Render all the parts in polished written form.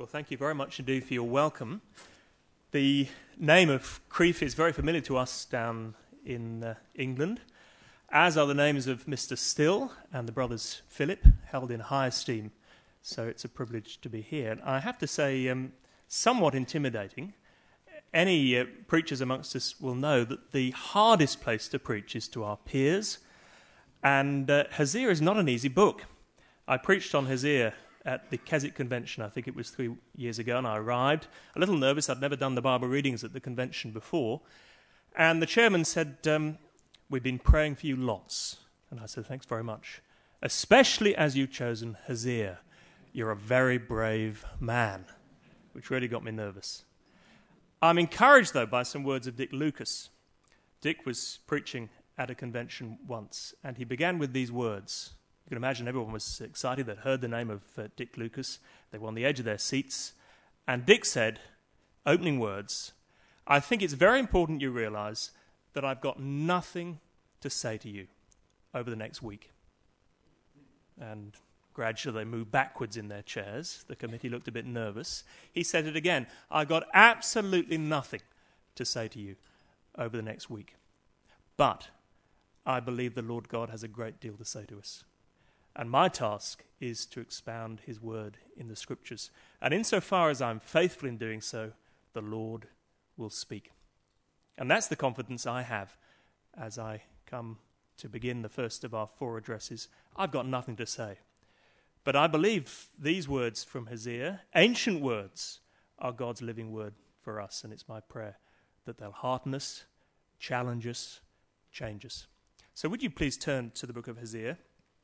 Well, thank you very much indeed for your welcome. The name of Crieff is very familiar to us down in England, as are the names of Mr. Still and the brothers Philip, held in high esteem. So it's a privilege to be here. And I have to say, somewhat intimidating. Any preachers amongst us will know that the hardest place to preach is to our peers. And Hosea is not an easy book. I preached on Hosea at the Keswick Convention, I think it was 3 years ago, and I arrived a little nervous. I'd never done the Bible readings at the convention before. And the chairman said, we've been praying for you lots. And I said, thanks very much. Especially as you've chosen Hosea. You're a very brave man, which really got me nervous. I'm encouraged, though, by some words of Dick Lucas. Dick was preaching at a convention once, and he began with these words. You can imagine everyone was excited. They'd heard the name of Dick Lucas. They were on the edge of their seats. And Dick said, opening words, I think it's very important you realize that I've got nothing to say to you over the next week. And gradually they moved backwards in their chairs. The committee looked a bit nervous. He said it again, I've got absolutely nothing to say to you over the next week. But I believe the Lord God has a great deal to say to us. And my task is to expound his word in the scriptures. And insofar as I'm faithful in doing so, the Lord will speak. And that's the confidence I have as I come to begin the first of our 4 addresses. I've got nothing to say. But I believe these words from Hosea, ancient words, are God's living word for us. And it's my prayer that they'll hearten us, challenge us, change us. So would you please turn to the book of Hosea?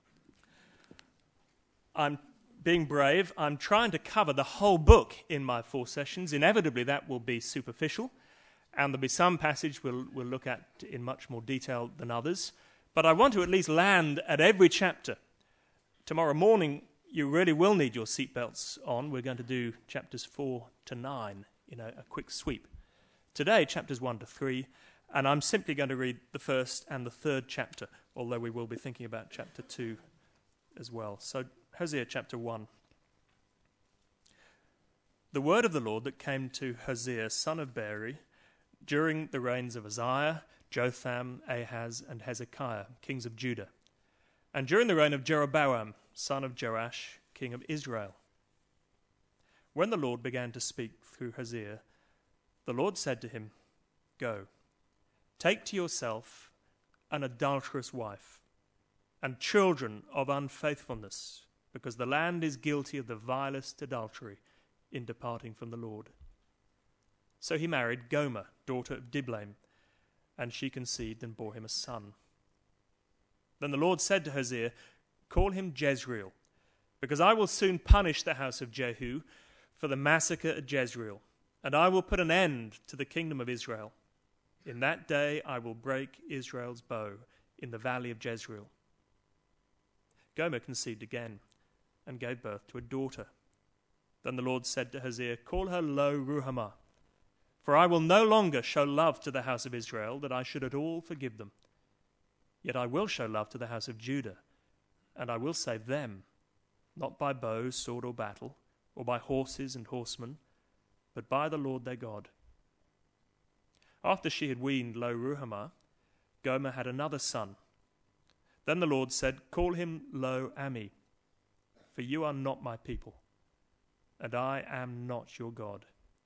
I'm being brave. I'm trying to cover the whole book in my 4 sessions. Inevitably, that will be superficial, and there'll be some passage we'll look at in much more detail than others. But I want to at least land at every chapter. Tomorrow morning, you really will need your seatbelts on. We're going to do chapters 4 to 9 in a quick sweep. Today, chapters 1 to 3, and I'm simply going to read the first and the third chapter, although we will be thinking about chapter 2 as well. So, Hosea chapter 1. The word of the Lord that came to Hosea, son of Beeri, during the reigns of Uzziah, Jotham, Ahaz, and Hezekiah, kings of Judah, and during the reign of Jeroboam, son of Joash, king of Israel. When the Lord began to speak through Hosea, the Lord said to him, Go, take to yourself an adulterous wife, and children of unfaithfulness, because the land is guilty of the vilest adultery in departing from the Lord. So he married Gomer, daughter of Diblaim, and she conceived and bore him a son. Then the Lord said to Hosea, Call him Jezreel, because I will soon punish the house of Jehu for the massacre at Jezreel, and I will put an end to the kingdom of Israel. In that day I will break Israel's bow in the valley of Jezreel. Gomer conceived again and gave birth to a daughter. Then the Lord said to Hosea, Call her Lo-ruhamah, for I will no longer show love to the house of Israel, that I should at all forgive them. Yet I will show love to the house of Judah, and I will save them, not by bow, sword, or battle, or by horses and horsemen, but by the Lord their God. After she had weaned Lo-ruhamah, Gomer had another son. Then the Lord said, Call him Lo-ammi, for you are not my people, and I am not your God.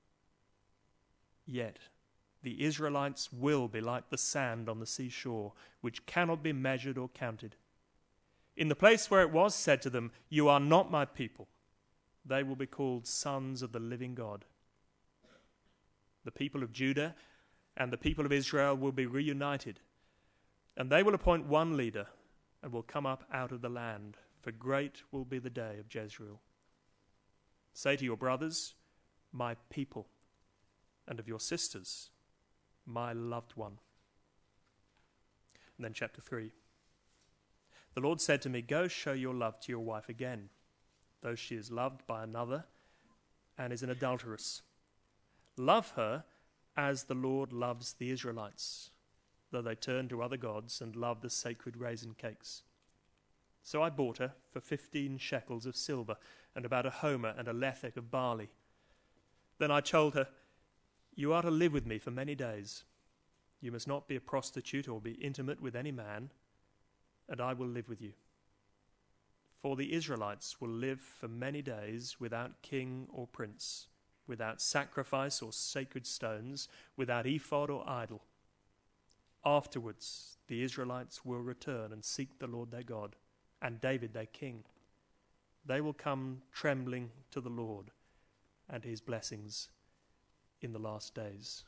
Yet the Israelites will be like the sand on the seashore, which cannot be measured or counted. In the place where it was said to them, You are not my people, they will be called sons of the living God. The people of Judah and the people of Israel will be reunited, and they will appoint one leader and will come up out of the land, for great will be the day of Jezreel. Say to your brothers, My people, and of your sisters, my loved one. And then chapter 3. The Lord said to me, Go show your love to your wife again, though she is loved by another and is an adulteress. Love her as the Lord loves the Israelites, though they turn to other gods and love the sacred raisin cakes. So I bought her for 15 shekels of silver, and about a homer and a lethek of barley. Then I told her, "You are to live with me for many days. You must not be a prostitute or be intimate with any man, and I will live with you. For the Israelites will live for many days without king or prince, without sacrifice or sacred stones, without ephod or idol. Afterwards, the Israelites will return and seek the Lord their God and David their king. They will come trembling to the Lord and his blessings in the last days."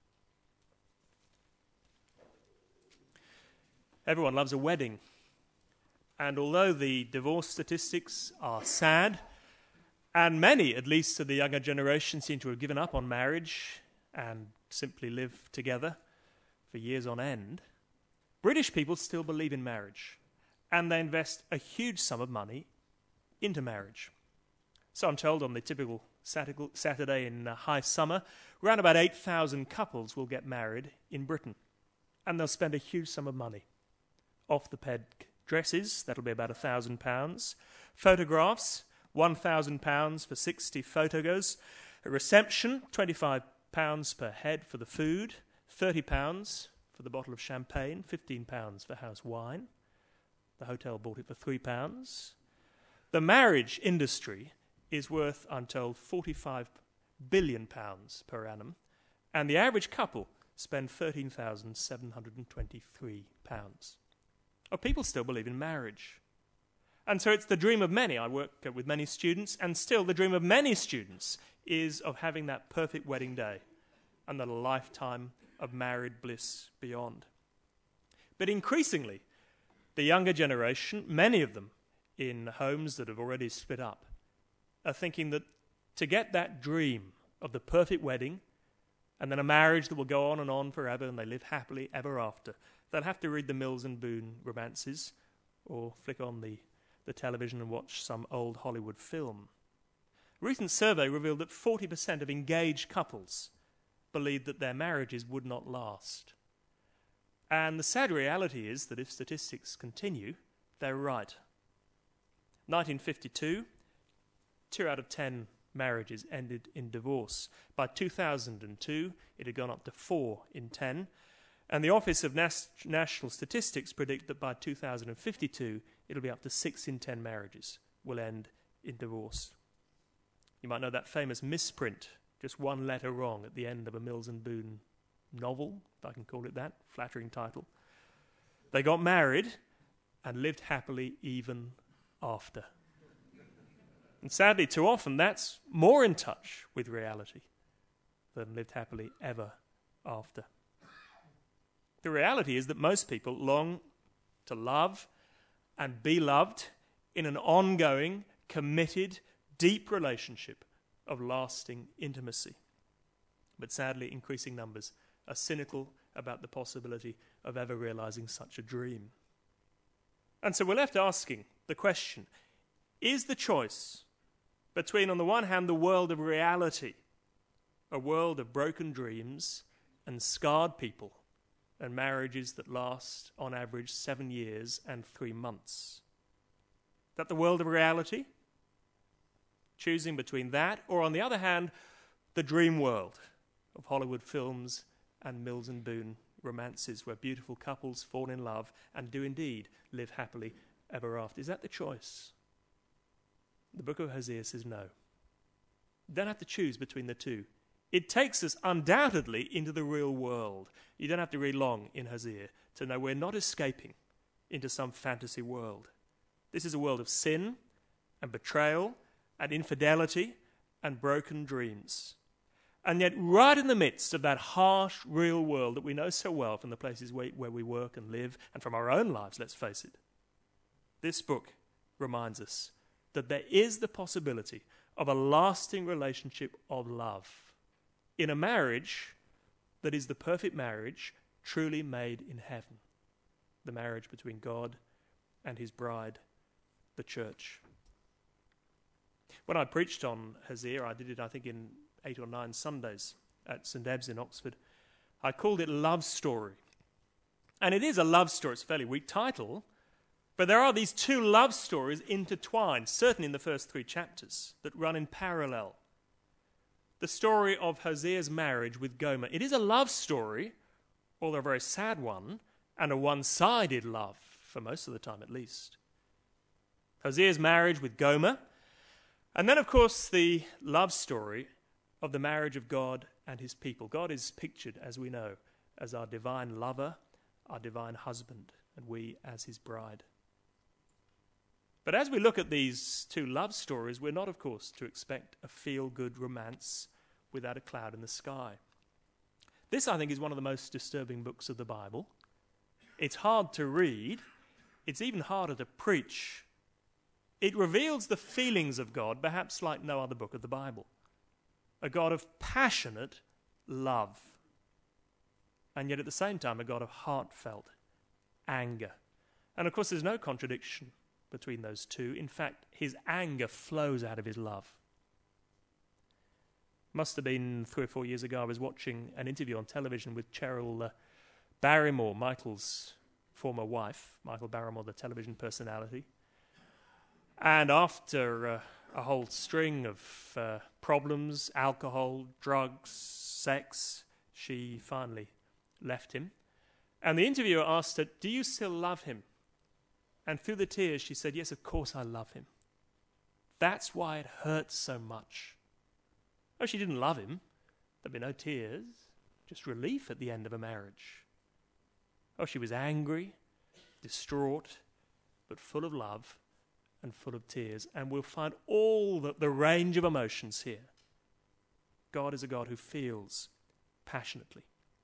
Everyone loves a wedding. And although the divorce statistics are sad, and many, at least to the younger generation, seem to have given up on marriage and simply live together for years on end, British people still believe in marriage, and they invest a huge sum of money into marriage. So I'm told on the typical Saturday in high summer, around about 8,000 couples will get married in Britain, and they'll spend a huge sum of money. Off the peg dresses, that'll be about £1,000. Photographs, £1,000 for 60 photographs. A reception, £25 per head for the food, £30 for the bottle of champagne, £15 for house wine. The hotel bought it for £3. The marriage industry is worth, I'm told, £45 billion per annum, and the average couple spend £13,723. People still believe in marriage. And so it's the dream of many. I work with many students, and still the dream of many students is of having that perfect wedding day and the lifetime of married bliss beyond. But increasingly, the younger generation, many of them in homes that have already split up, are thinking that to get that dream of the perfect wedding and then a marriage that will go on and on forever and they live happily ever after, they'll have to read the Mills and Boon romances or flick on the television and watch some old Hollywood film. A recent survey revealed that 40% of engaged couples believed that their marriages would not last. And the sad reality is that if statistics continue, they're right. 1952, 2 out of 10 marriages ended in divorce. By 2002, it had gone up to 4 in 10. And the Office of National Statistics predict that by 2052, it'll be up to 6 in 10 marriages will end in divorce. You might know that famous misprint, just one letter wrong at the end of a Mills and Boon novel, if I can call it that, flattering title. They got married and lived happily even after. And sadly, too often, that's more in touch with reality than lived happily ever after. The reality is that most people long to love and be loved in an ongoing, committed, deep relationship of lasting intimacy. But sadly, increasing numbers are cynical about the possibility of ever realizing such a dream. And so we're left asking the question, is the choice between, on the one hand, the world of reality, a world of broken dreams and scarred people, and marriages that last, on average, 7 years and 3 months. That the world of reality? Choosing between that, or on the other hand, the dream world of Hollywood films and Mills and Boon romances where beautiful couples fall in love and do indeed live happily ever after. Is that the choice? The book of Hosea says no. You don't have to choose between the two. It takes us undoubtedly into the real world. You don't have to read long in Hosea to know we're not escaping into some fantasy world. This is a world of sin and betrayal and infidelity and broken dreams. And yet right in the midst of that harsh, real world that we know so well from the places where we work and live and from our own lives, let's face it, this book reminds us that there is the possibility of a lasting relationship of love in a marriage that is the perfect marriage truly made in heaven, the marriage between God and his bride, the church. When I preached on Hosea, I did it, I think, in 8 or 9 Sundays at St. Ebbe's in Oxford. I called it Love Story. And it is a love story. It's a fairly weak title, but there are these 2 love stories intertwined, certainly in the first 3 chapters, that run in parallel. the story of Hosea's marriage with Gomer. It is a love story, although a very sad one, and a one-sided love, for most of the time at least. Hosea's marriage with Gomer, and then, of course, the love story of the marriage of God and his people. God is pictured, as we know, as our divine lover, our divine husband, and we as his bride. But as we look at these two love stories, we're not, of course, to expect a feel-good romance without a cloud in the sky. This, I think, is one of the most disturbing books of the Bible. It's hard to read. It's even harder to preach. It reveals the feelings of God, perhaps like no other book of the Bible. A God of passionate love. And yet at the same time, a God of heartfelt anger. And of course, there's no contradiction between those two. In fact, his anger flows out of his love. Must have been 3 or 4 years ago, I was watching an interview on television with Cheryl Barrymore, Michael's former wife, Michael Barrymore, the television personality. And after a whole string of problems, alcohol, drugs, sex, she finally left him. And the interviewer asked her, "Do you still love him?" And through the tears she said, "Yes, of course I love him. That's why it hurts so much." Oh, she didn't love him. There'd be no tears, just relief at the end of a marriage. Oh, she was angry, distraught, but full of love and full of tears. And we'll find all the range of emotions here. God is a God who feels passionately.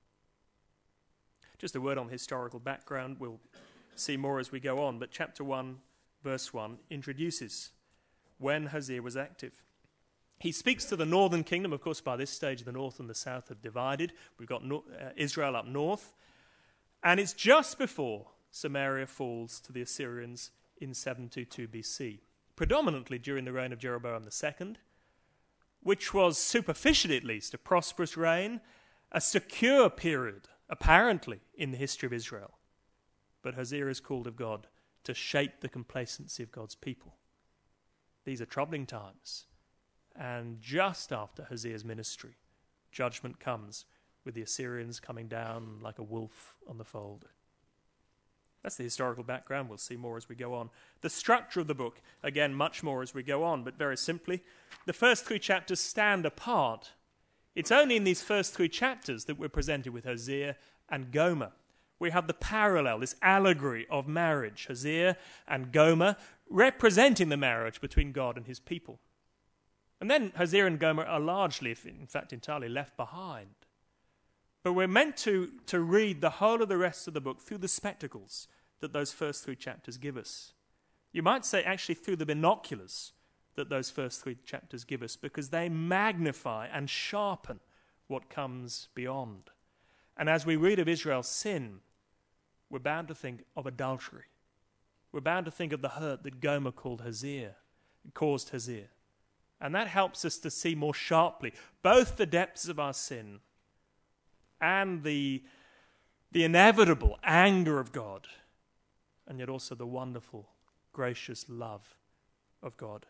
Just a word on the historical background. We'll see more as we go on, but chapter 1, verse 1 introduces when Hosea was active. He speaks to the northern kingdom. Of course, by this stage, the north and the south have divided. We've got Israel up north. And it's just before Samaria falls to the Assyrians in 722 BC, predominantly during the reign of Jeroboam II, which was superficially at least a prosperous reign, a secure period, apparently, in the history of Israel. But Hosea is called of God to shape the complacency of God's people. These are troubling times. And just after Hosea's ministry, judgment comes with the Assyrians coming down like a wolf on the fold. That's the historical background. We'll see more as we go on. The structure of the book, again, much more as we go on, but very simply, the first 3 chapters stand apart. It's only in these first 3 chapters that we're presented with Hosea and Gomer. We have the parallel, this allegory of marriage, Hosea and Gomer, representing the marriage between God and his people. And then Hosea and Gomer are largely, in fact entirely, left behind. But we're meant to read the whole of the rest of the book through the spectacles that those first 3 chapters give us. You might say actually through the binoculars that those first 3 chapters give us, because they magnify and sharpen what comes beyond. And as we read of Israel's sin, we're bound to think of adultery. We're bound to think of the hurt that Gomer caused Hosea. And that helps us to see more sharply both the depths of our sin and the inevitable anger of God, and yet also the wonderful, gracious love of God.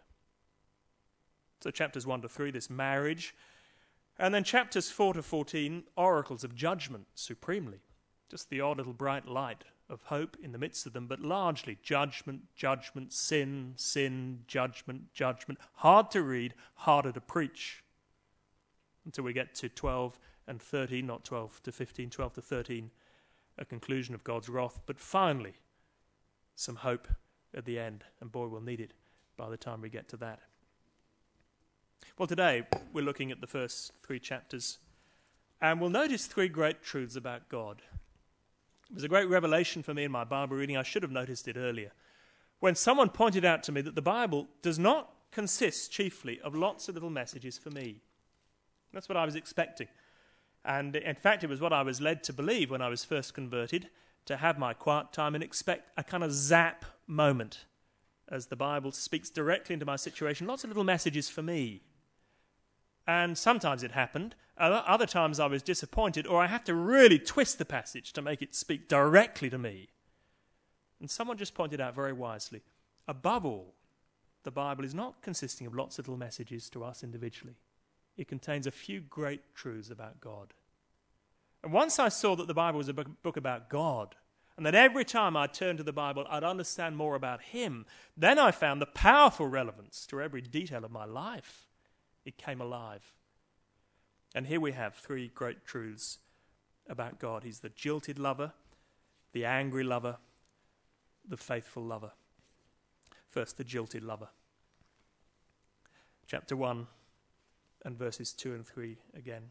So chapters 1 to 3, this marriage, and then chapters 4 to 14, oracles of judgment supremely. Just the odd little bright light of hope in the midst of them, but largely judgment, judgment, sin, sin, judgment, judgment. Hard to read, harder to preach. Until we get to 12 and 13, not 12 to 15, 12 to 13, a conclusion of God's wrath. But finally, some hope at the end, and boy, we'll need it by the time we get to that. Well, today we're looking at the first 3 chapters, and we'll notice 3 great truths about God. It was a great revelation for me in my Bible reading. I should have noticed it earlier, when someone pointed out to me that the Bible does not consist chiefly of lots of little messages for me. That's what I was expecting. And in fact, it was what I was led to believe when I was first converted, to have my quiet time and expect a kind of zap moment as the Bible speaks directly into my situation. Lots of little messages for me. And sometimes it happened. Other times I was disappointed, or I had to really twist the passage to make it speak directly to me. And someone just pointed out very wisely, above all, the Bible is not consisting of lots of little messages to us individually. it contains a few great truths about God. And once I saw that the Bible was a book about God, and that every time I turned to the Bible, I'd understand more about him, then I found the powerful relevance to every detail of my life. It came alive. And here we have three great truths about God. He's the jilted lover, the angry lover, the faithful lover. First, the jilted lover. Chapter 1 and verses 2 and 3 again.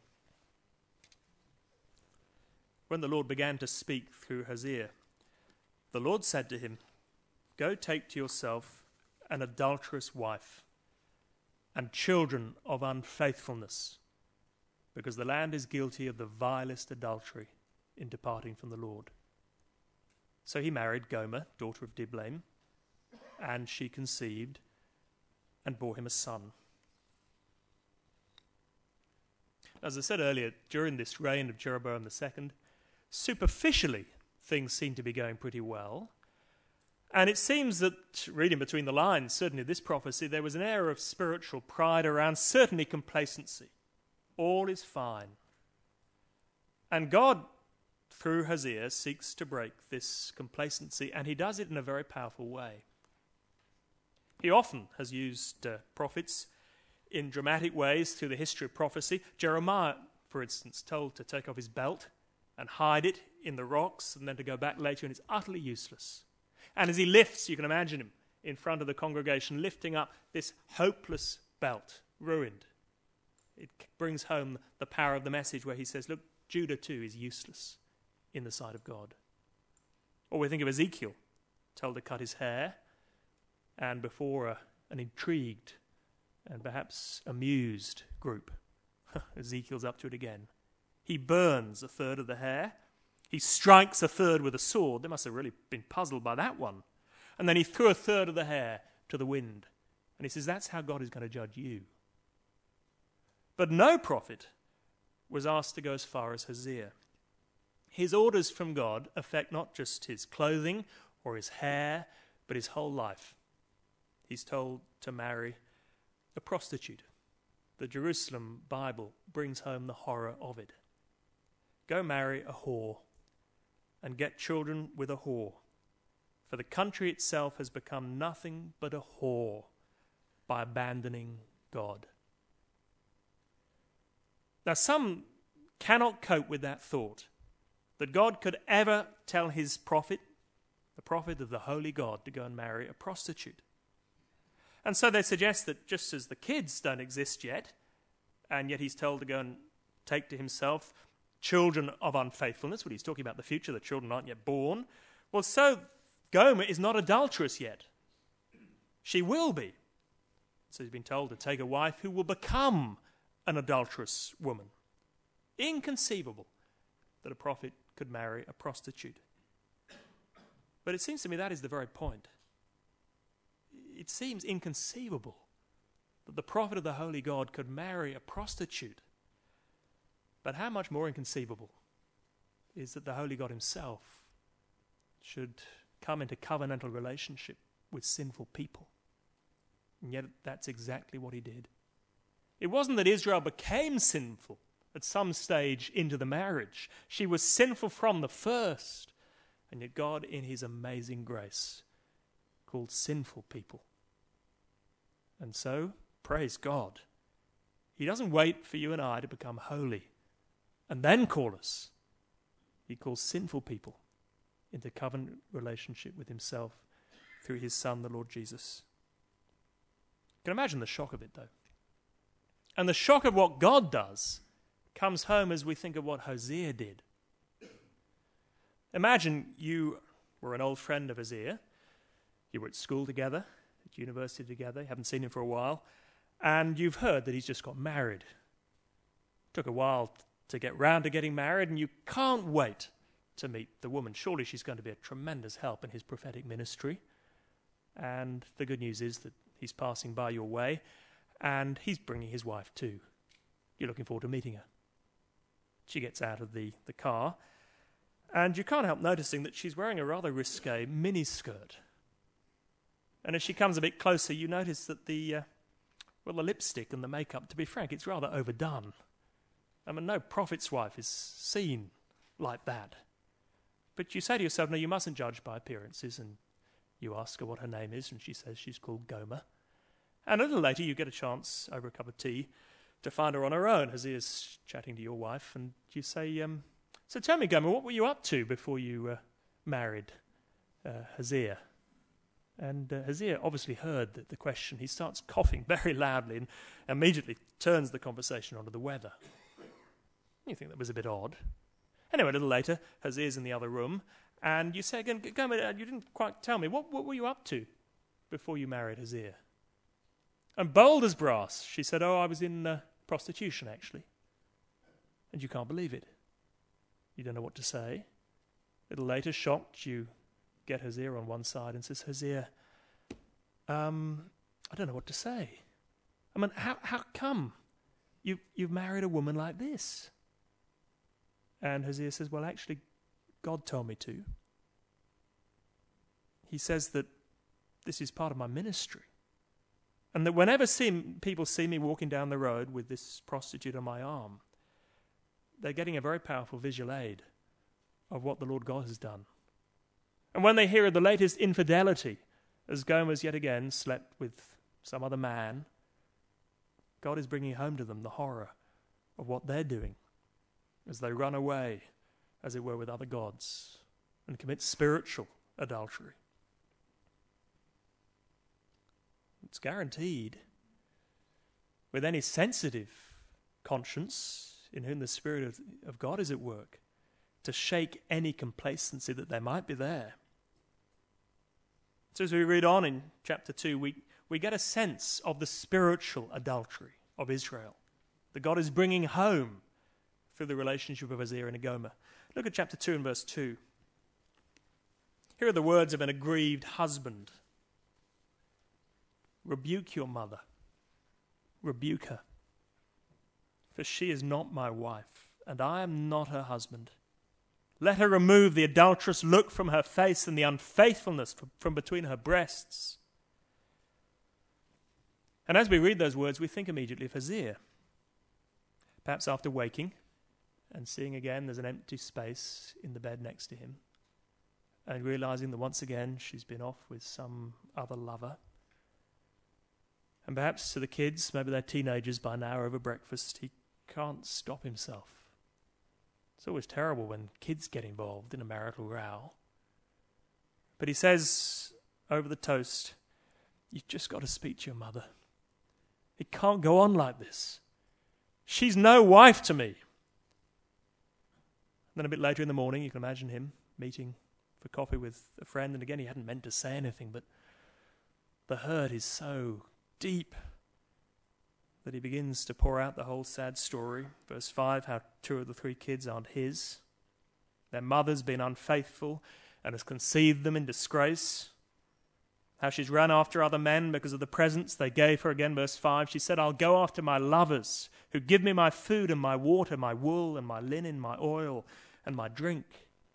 When the Lord began to speak through Hosea, the Lord said to him, "Go take to yourself an adulterous wife and children of unfaithfulness, because the land is guilty of the vilest adultery in departing from the Lord." So he married Gomer, daughter of Diblaim, and she conceived and bore him a son. As I said earlier, during this reign of Jeroboam II, superficially things seem to be going pretty well. And it seems that, reading between the lines, certainly this prophecy, there was an air of spiritual pride around, certainly complacency. All is fine. And God, through Hosea, seeks to break this complacency, and he does it in a very powerful way. He often has used prophets in dramatic ways through the history of prophecy. Jeremiah, for instance, told to take off his belt and hide it in the rocks and then to go back later, and it's utterly useless. And as he lifts, you can imagine him in front of the congregation lifting up this hopeless belt, ruined. It brings home the power of the message where he says, look, Judah too is useless in the sight of God. Or we think of Ezekiel, told to cut his hair, and before an intrigued and perhaps amused group, Ezekiel's up to it again. He burns a third of the hair. He strikes a third with a sword. They must have really been puzzled by that one. And then he threw a third of the hair to the wind. And he says, that's how God is going to judge you. But no prophet was asked to go as far as Hosea. His orders from God affect not just his clothing or his hair, but his whole life. He's told to marry a prostitute. The Jerusalem Bible brings home the horror of it. Go marry a whore and get children with a whore, for the country itself has become nothing but a whore by abandoning God. Now, some cannot cope with that thought, that God could ever tell his prophet, the prophet of the holy God, to go and marry a prostitute. And so they suggest that just as the kids don't exist yet, and yet he's told to go and take to himself children of unfaithfulness, when he's talking about the future, the children aren't yet born, well, so Gomer is not adulterous yet. She will be. So he's been told to take a wife who will become an adulterous woman. Inconceivable that a prophet could marry a prostitute. But it seems to me that is the very point. It seems inconceivable that the prophet of the holy God could marry a prostitute. But how much more inconceivable is that the holy God himself should come into covenantal relationship with sinful people. And yet that's exactly what he did. It wasn't that Israel became sinful at some stage into the marriage. She was sinful from the first. And yet God, in his amazing grace, called sinful people. And so, praise God, he doesn't wait for you and I to become holy and then call us. He calls sinful people into covenant relationship with himself through his Son, the Lord Jesus. You can imagine the shock of it, though. And the shock of what God does comes home as we think of what Hosea did. Imagine you were an old friend of Hosea. You were at school together, at university together, you haven't seen him for a while, and you've heard that he's just got married. Took a while to get round to getting married, and you can't wait to meet the woman. Surely she's going to be a tremendous help in his prophetic ministry. And the good news is that he's passing by your way, and he's bringing his wife too. You're looking forward to meeting her. She gets out of the car, and you can't help noticing that she's wearing a rather risque miniskirt. And as she comes a bit closer, you notice that the Well, the lipstick and the makeup, to be frank, it's rather overdone. I mean, no prophet's wife is seen like that. But you say to yourself, no, you mustn't judge by appearances, and you ask her what her name is, and she says she's called Gomer. And a little later you get a chance, over a cup of tea, to find her on her own. Hosea's chatting to your wife, and you say, so tell me, Gomer, what were you up to before you married Hosea? And Hosea obviously heard the question. He starts coughing very loudly and immediately turns the conversation onto the weather. You think that was a bit odd. Anyway, a little later, Hosea's in the other room, and you say again, Gomer, you didn't quite tell me, what were you up to before you married Hosea? And bold as brass, she said, I was in prostitution, actually. And you can't believe it. You don't know what to say. A little later, shocked, you get Hosea on one side and says, Hosea, I don't know what to say. I mean, how come you've married a woman like this? And Hosea says, well, actually, God told me to. He says that this is part of my ministry. And that whenever people see me walking down the road with this prostitute on my arm, they're getting a very powerful visual aid of what the Lord God has done. And when they hear of the latest infidelity, as Gomer's yet again slept with some other man, God is bringing home to them the horror of what they're doing as they run away, as it were, with other gods and commit spiritual adultery. It's guaranteed, with any sensitive conscience in whom the Spirit of God is at work, to shake any complacency that there might be there. So as we read on in chapter 2, we get a sense of the spiritual adultery of Israel that God is bringing home through the relationship of Hosea and Gomer. Look at chapter 2 and verse 2. Here are the words of an aggrieved husband. Rebuke your mother. Rebuke her. For she is not my wife, and I am not her husband. Let her remove the adulterous look from her face and the unfaithfulness from between her breasts. And as we read those words, we think immediately of Hosea. Perhaps after waking and seeing again there's an empty space in the bed next to him, and realizing that once again she's been off with some other lover. And perhaps to the kids, maybe they're teenagers by now, over breakfast, he can't stop himself. It's always terrible when kids get involved in a marital row. But he says over the toast, you've just got to speak to your mother. It can't go on like this. She's no wife to me. And then a bit later in the morning, you can imagine him meeting for coffee with a friend. And again, he hadn't meant to say anything, but the hurt is so deep that he begins to pour out the whole sad story. Verse 5, how 2 of the 3 kids aren't his. Their mother's been unfaithful and has conceived them in disgrace. How she's run after other men because of the presents they gave her. Again, verse 5, she said, I'll go after my lovers who give me my food and my water, my wool and my linen, my oil and my drink.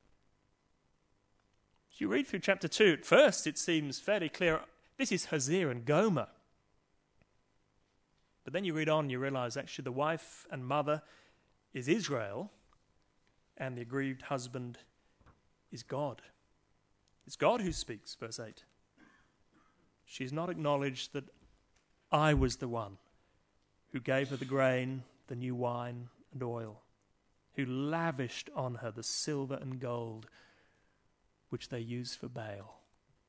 As you read through chapter 2, at first it seems fairly clear, this is Hosea and Gomer. But then you read on, you realize actually the wife and mother is Israel, and the aggrieved husband is God. It's God who speaks, verse 8. She's not acknowledged that I was the one who gave her the grain, the new wine and oil, who lavished on her the silver and gold which they used for Baal.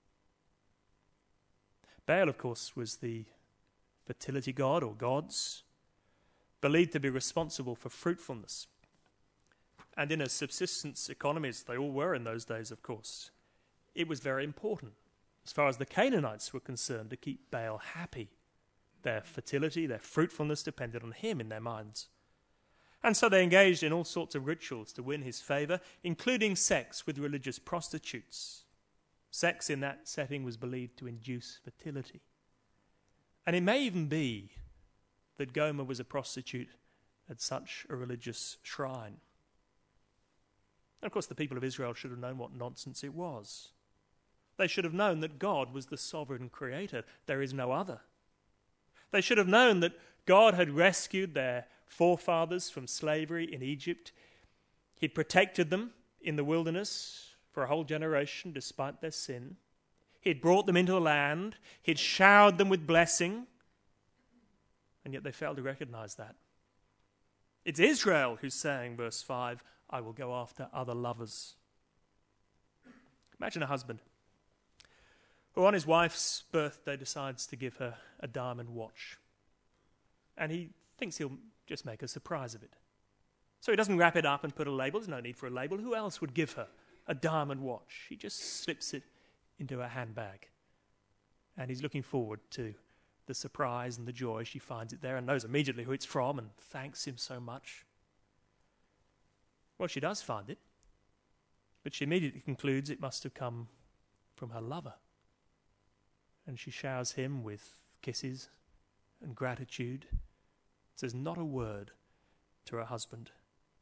Baal, of course, was the fertility god or gods, believed to be responsible for fruitfulness. And in a subsistence economy, as they all were in those days, of course, it was very important, as far as the Canaanites were concerned, to keep Baal happy. Their fertility, their fruitfulness depended on him in their minds. And so they engaged in all sorts of rituals to win his favor, including sex with religious prostitutes. Sex in that setting was believed to induce fertility. And it may even be that Gomer was a prostitute at such a religious shrine. And of course, the people of Israel should have known what nonsense it was. They should have known that God was the sovereign creator. There is no other. They should have known that God had rescued their forefathers from slavery in Egypt. He'd protected them in the wilderness for a whole generation despite their sin. He'd brought them into the land. He'd showered them with blessing. And yet they failed to recognize that. It's Israel who's saying, verse 5, I will go after other lovers. Imagine a husband who on his wife's birthday decides to give her a diamond watch. And he thinks he'll just make a surprise of it. So he doesn't wrap it up and put a label. There's no need for a label. Who else would give her a diamond watch? He just slips it into her handbag. And he's looking forward to the surprise and the joy. She finds it there and knows immediately who it's from and thanks him so much. Well, she does find it, but she immediately concludes it must have come from her lover. And she showers him with kisses and gratitude, says not a word to her husband.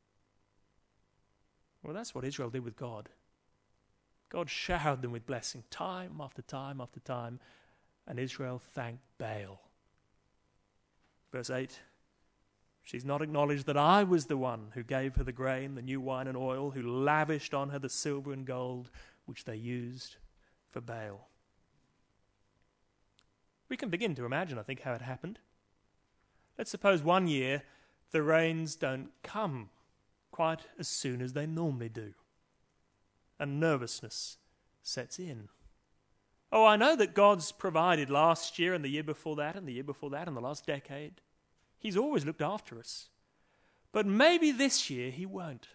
Well, that's what Israel did with God. God showered them with blessing time after time after time, and Israel thanked Baal. Verse 8, she's not acknowledged that I was the one who gave her the grain, the new wine and oil, who lavished on her the silver and gold which they used for Baal. We can begin to imagine, I think, how it happened. Let's suppose one year the rains don't come quite as soon as they normally do, and nervousness sets in. Oh, I know that God's provided last year and the year before that and the year before that and the last decade. He's always looked after us. But maybe this year he won't.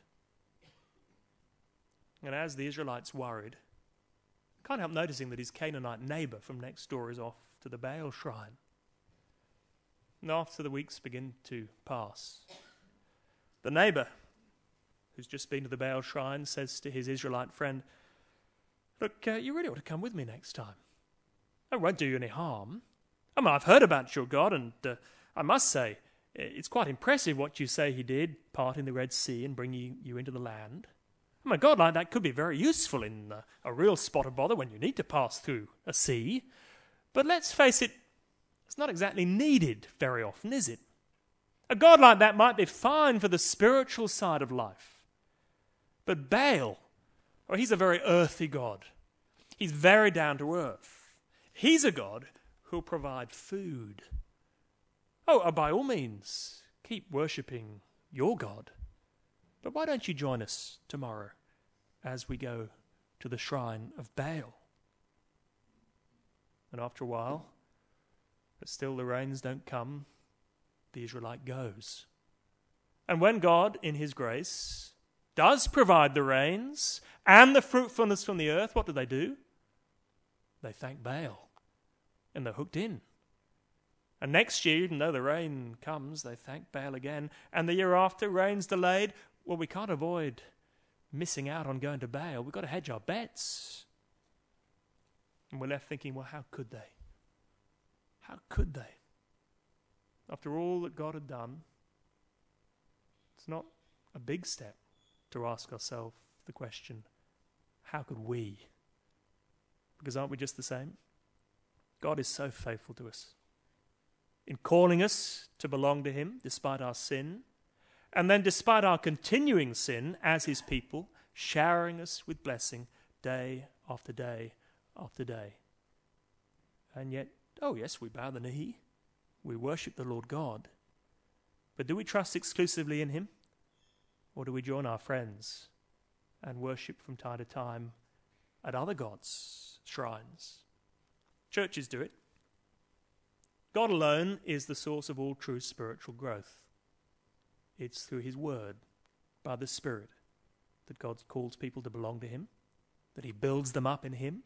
And as the Israelites worried, I can't help noticing that his Canaanite neighbour from next door is off to the Baal shrine. And after the weeks begin to pass, the neighbour who's just been to the Baal shrine says to his Israelite friend, look, you really ought to come with me next time. It won't do you any harm. I mean, I've heard about your God, and I must say, it's quite impressive what you say he did, parting the Red Sea and bringing you into the land. I mean, a God like that could be very useful in a real spot of bother when you need to pass through a sea. But let's face it, it's not exactly needed very often, is it? A God like that might be fine for the spiritual side of life. But Baal, well, he's a very earthy God. He's very down to earth. He's a God who'll provide food. Oh, by all means, keep worshipping your God. But why don't you join us tomorrow as we go to the shrine of Baal? And after a while, but still the rains don't come, the Israelite goes. And when God, in his grace, does provide the rains and the fruitfulness from the earth, what do? They thank Baal. And they're hooked in. And next year, even though the rain comes, they thank Baal again. And the year after, rain's delayed. Well, we can't avoid missing out on going to Baal. We've got to hedge our bets. And we're left thinking, well, how could they? How could they? After all that God had done, it's not a big step to ask ourselves the question, how could we? Because aren't we just the same? God is so faithful to us in calling us to belong to him despite our sin, and then despite our continuing sin as his people, showering us with blessing day after day after day. And yet, oh yes, we bow the knee, we worship the Lord God, but do we trust exclusively in him? Or do we join our friends and worship from time to time at other gods' shrines? Churches do it. God alone is the source of all true spiritual growth. It's through his word, by the Spirit, that God calls people to belong to him, that he builds them up in him.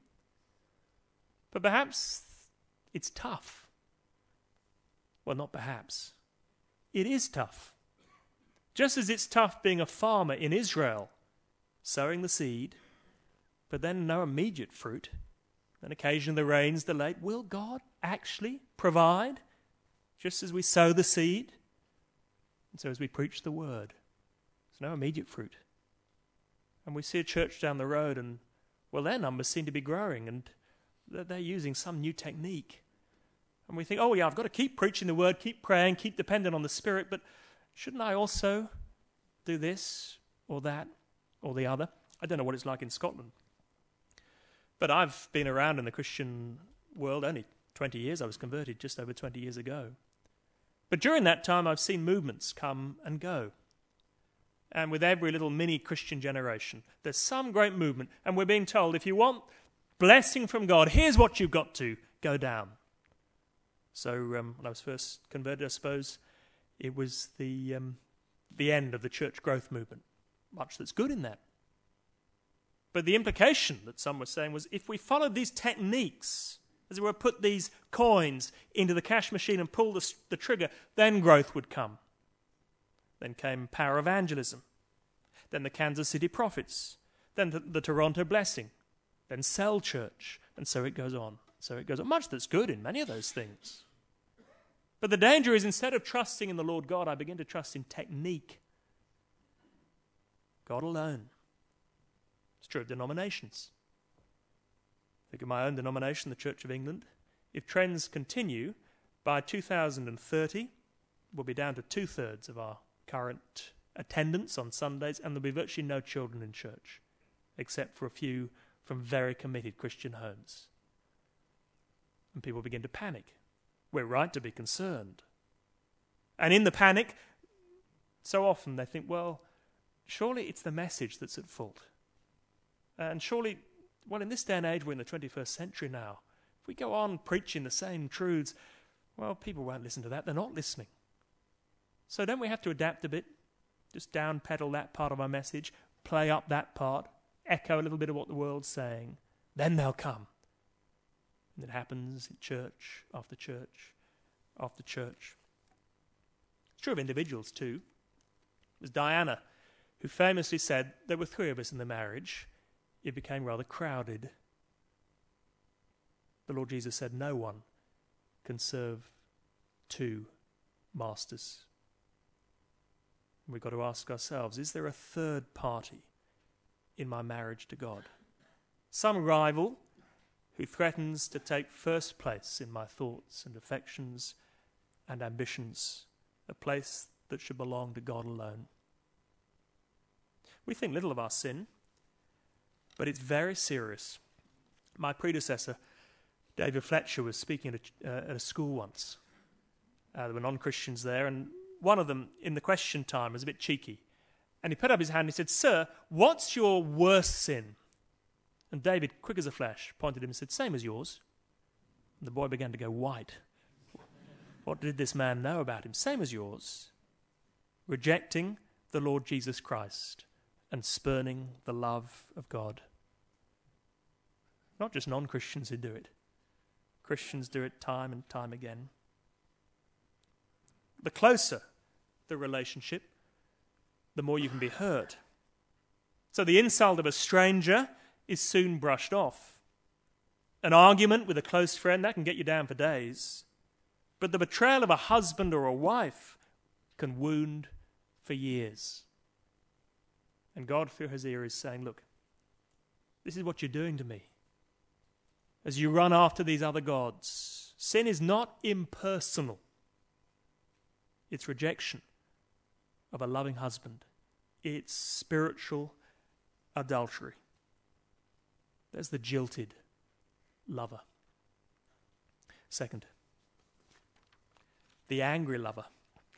But perhaps it's tough. Well, not perhaps. It is tough. Just as it's tough being a farmer in Israel, sowing the seed, but then no immediate fruit, and occasionally the rain's delayed. Will God actually provide just as we sow the seed? And so as we preach the word, there's no immediate fruit. And we see a church down the road and, well, their numbers seem to be growing and they're using some new technique. And we think, oh yeah, I've got to keep preaching the word, keep praying, keep dependent on the Spirit, but shouldn't I also do this or that or the other? I don't know what it's like in Scotland. But I've been around in the Christian world only 20 years. I was converted just over 20 years ago. But during that time, I've seen movements come and go. And with every little mini Christian generation, there's some great movement. And we're being told, if you want blessing from God, here's what you've got to go down. So when I was first converted, I suppose, it was the end of the church growth movement. Much that's good in that. But the implication that some were saying was, if we followed these techniques, as it were, put these coins into the cash machine and pull the trigger, then growth would come. Then came power evangelism. Then the Kansas City Prophets. Then the Toronto Blessing. Then Cell Church. And so it goes on. So it goes on. Much that's good in many of those things. But the danger is, instead of trusting in the Lord God, I begin to trust in technique. God alone. It's true of denominations. Think of my own denomination, the Church of England. If trends continue, by 2030, we'll be down to 2/3 of our current attendance on Sundays, and there'll be virtually no children in church, except for a few from very committed Christian homes. And people begin to panic. We're right to be concerned. And in the panic, so often they think, well, surely it's the message that's at fault. And surely, well, in this day and age, we're in the 21st century now. If we go on preaching the same truths, well, people won't listen to that. They're not listening. So don't we have to adapt a bit? Just downpedal that part of our message, play up that part, echo a little bit of what the world's saying. Then they'll come. And it happens in church after church after church. It's true of individuals too. It was Diana who famously said, there were 3 of us in the marriage. It became rather crowded. The Lord Jesus said, no one can serve 2 masters. We've got to ask ourselves, is there a third party in my marriage to God? Some rival who threatens to take first place in my thoughts and affections and ambitions, a place that should belong to God alone. We think little of our sin, but it's very serious. My predecessor, David Fletcher, was speaking at a school once. There were non-Christians there, and one of them, in the question time, was a bit cheeky. And he put up his hand and he said, "Sir, what's your worst sin?" And David, quick as a flash, pointed at him and said, "Same as yours." And the boy began to go white. What did this man know about him? Same as yours. Rejecting the Lord Jesus Christ and spurning the love of God. Not just non-Christians who do it. Christians do it time and time again. The closer the relationship, the more you can be hurt. So the insult of a stranger is soon brushed off. An argument with a close friend, that can get you down for days. But the betrayal of a husband or a wife can wound for years. And God, through Hosea, is saying, look, this is what you're doing to me. As you run after these other gods, sin is not impersonal. It's rejection of a loving husband. It's spiritual adultery. There's the jilted lover. Second, the angry lover.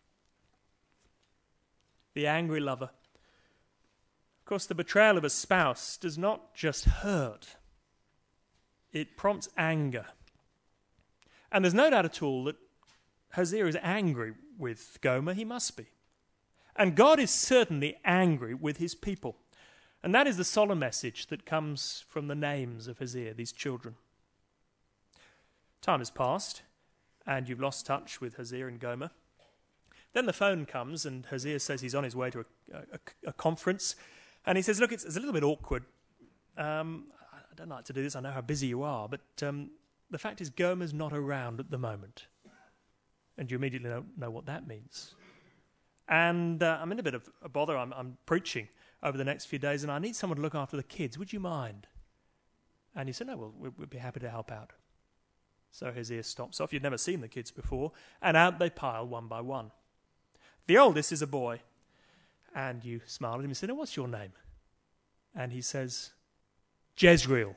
The angry lover. Of course, the betrayal of a spouse does not just hurt. It prompts anger. And there's no doubt at all that Hosea is angry with Gomer. He must be. And God is certainly angry with his people. And that is the solemn message that comes from the names of Hosea, these children. Time has passed, and you've lost touch with Hosea and Gomer. Then the phone comes, and Hosea says he's on his way to a conference. And he says, look, it's a little bit awkward. I don't like to do this. I know how busy you are. But the fact is, Gomer's not around at the moment. And you immediately know what that means. And I'm in a bit of a bother. I'm preaching over the next few days, and I need someone to look after the kids. Would you mind? And he said, no, we'd be happy to help out. So his ear stops off. You'd never seen the kids before. And out they pile one by one. The oldest is a boy. And you smile at him and say, "Now, what's your name?" And he says, "Jezreel."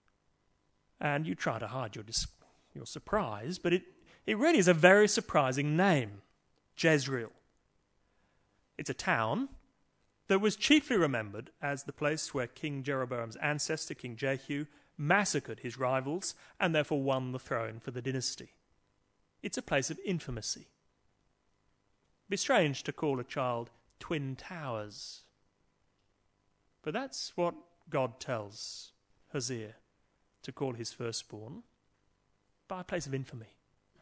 And you try to hide your surprise, but it really is a very surprising name, Jezreel. It's a town that was chiefly remembered as the place where King Jeroboam's ancestor, King Jehu, massacred his rivals and therefore won the throne for the dynasty. It's a place of infamousy. It'd be strange to call a child Twin Towers. But that's what God tells Hosea to call his firstborn, by a place of infamy.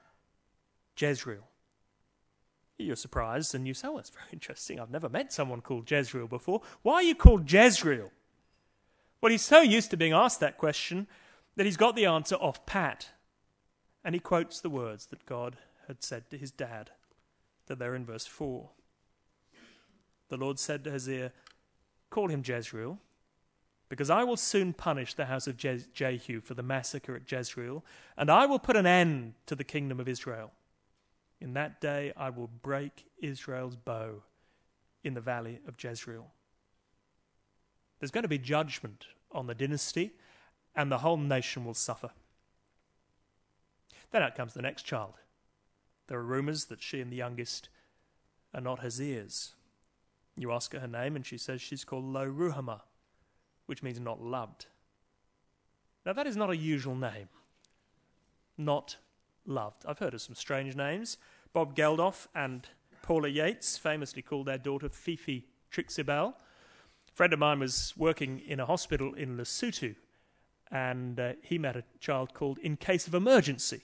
Jezreel. You're surprised and you say, "Oh, that's very interesting. I've never met someone called Jezreel before. Why are you called Jezreel?" Well, he's so used to being asked that question that he's got the answer off pat. And he quotes the words that God had said to his dad, that they're in verse 4. The Lord said to Hosea, "Call him Jezreel, because I will soon punish the house of Jehu for the massacre at Jezreel, and I will put an end to the kingdom of Israel. In that day I will break Israel's bow in the valley of Jezreel." There's going to be judgment on the dynasty, and the whole nation will suffer. Then out comes the next child. There are rumours that she and the youngest are not Hosea's. You ask her name, and she says she's called Lo Ruhamah, which means not loved. Now that is not a usual name. Not loved. I've heard of some strange names. Bob Geldof and Paula Yates famously called their daughter Fifi Trixibel. A friend of mine was working in a hospital in Lesotho, and he met a child called In Case of Emergency.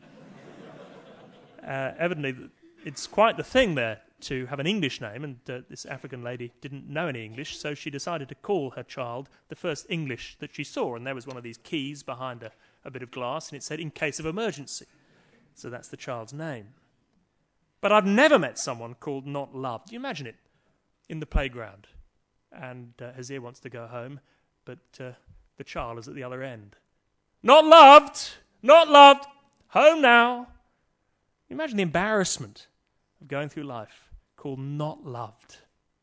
Evidently, it's quite the thing there to have an English name, and this African lady didn't know any English, so she decided to call her child the first English that she saw, and there was one of these keys behind a bit of glass, and it said, "In case of emergency." So that's the child's name. But I've never met someone called Not Loved. You imagine it, in the playground, and Hosea wants to go home, but the child is at the other end. "Not loved! Not loved! Home now!" Imagine the embarrassment of going through life called not loved.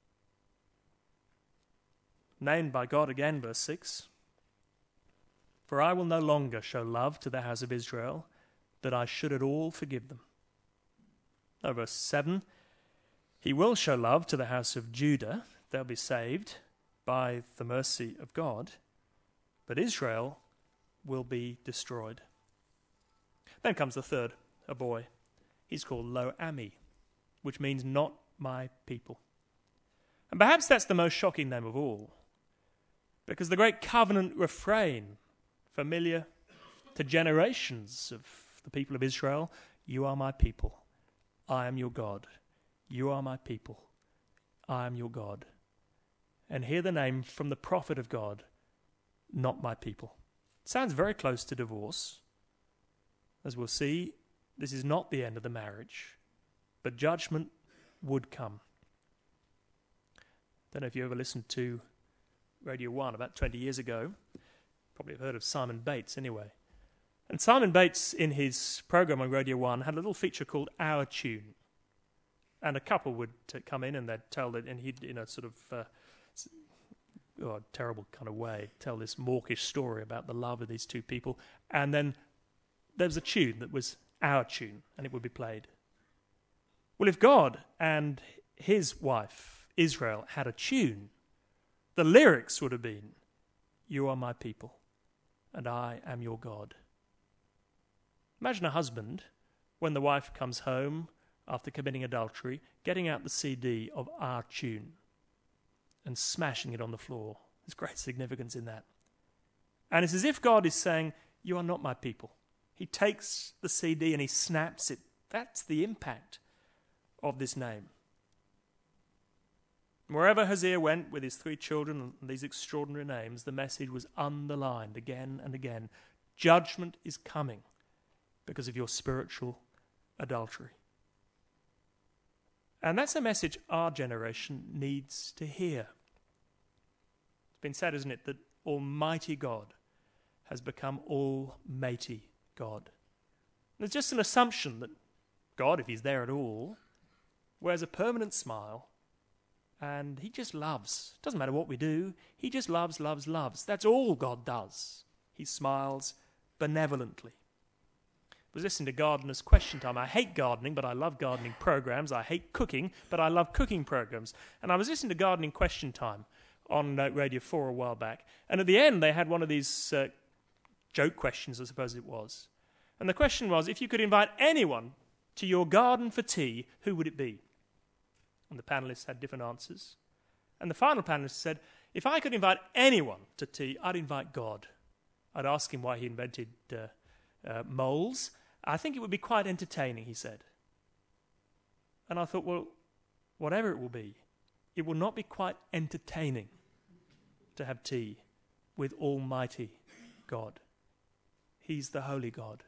Named by God again, verse 6. "For I will no longer show love to the house of Israel, that I should at all forgive them." Now, verse 7. "He will show love to the house of Judah. They'll be saved by the mercy of God. But Israel will be destroyed." Then comes the third, a boy. He's called Lo Ami, which means not my people. And perhaps that's the most shocking name of all, because the great covenant refrain, familiar to generations of the people of Israel, "You are my people, I am your God. You are my people, I am your God." And here the name from the prophet of God, "Not my people." Sounds very close to divorce. As we'll see, this is not the end of the marriage, but judgment would come. Don't know if you ever listened to Radio 1 about 20 years ago. Probably have heard of Simon Bates anyway. And Simon Bates, in his program on Radio 1, had a little feature called Our Tune. And a couple would come in and they'd tell it, and he'd, in a sort of terrible kind of way, tell this mawkish story about the love of these two people. And then there was a tune that was Our Tune, and it would be played. Well, if God and his wife, Israel, had a tune, the lyrics would have been, "You are my people, and I am your God." Imagine a husband, when the wife comes home after committing adultery, getting out the CD of Our Tune and smashing it on the floor. There's great significance in that. And it's as if God is saying, "You are not my people." He takes the CD and he snaps it. That's the impact of this name. Wherever Hosea went with his 3 children and these extraordinary names, the message was underlined again and again. Judgment is coming because of your spiritual adultery. And that's a message our generation needs to hear. It's been said, isn't it, that Almighty God has become Almighty God. There's just an assumption that God, if he's there at all, wears a permanent smile and he just loves. Doesn't matter what we do, he just loves, loves, loves. That's all God does. He smiles benevolently. I was listening to Gardener's Question Time. I hate gardening, but I love gardening programs. I hate cooking, but I love cooking programs. And I was listening to Gardening Question Time on Radio 4 a while back. And at the end, they had one of these joke questions, I suppose it was. And the question was, if you could invite anyone to your garden for tea, who would it be? And the panellists had different answers. And the final panelist said, if I could invite anyone to tea, I'd invite God. I'd ask him why he invented moles. I think it would be quite entertaining, he said. And I thought, well, whatever it will be, it will not be quite entertaining to have tea with Almighty God. He's the holy God.